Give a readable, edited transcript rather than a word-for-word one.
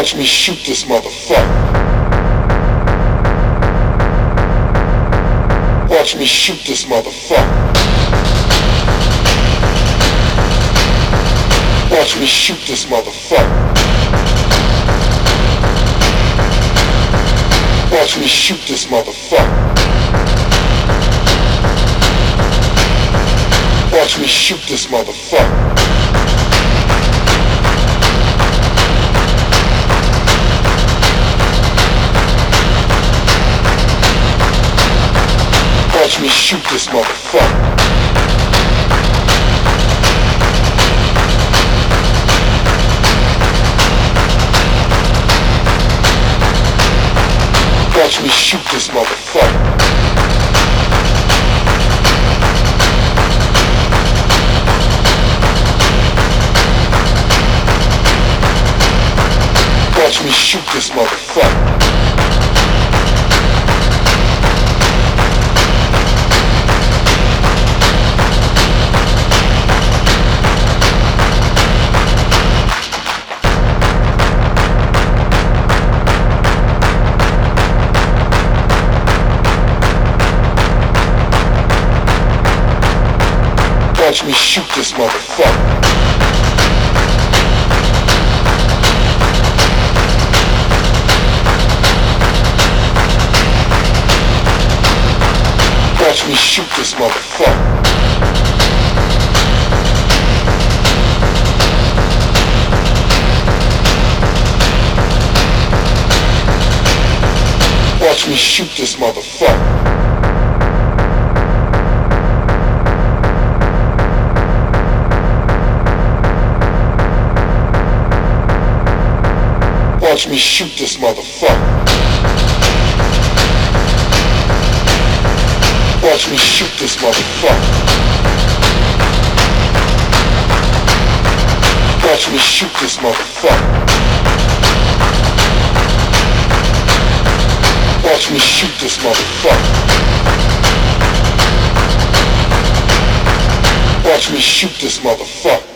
Watch me shoot this motherfucker. Watch me shoot this motherfucker. Watch me shoot this motherfucker. Watch me shoot this motherfucker. Watch me shoot this motherfucker. Watch me shoot this motherfucker. Watch me shoot this motherfucker. Watch me shoot this motherfucker. Watch me shoot this motherfucker. Watch me shoot this motherfucker. Watch me shoot this motherfucker. Watch me shoot this motherfucker. Watch me shoot this motherfucker. Watch me shoot this motherfucker. Watch me shoot this motherfucker. Watch me shoot this motherfucker.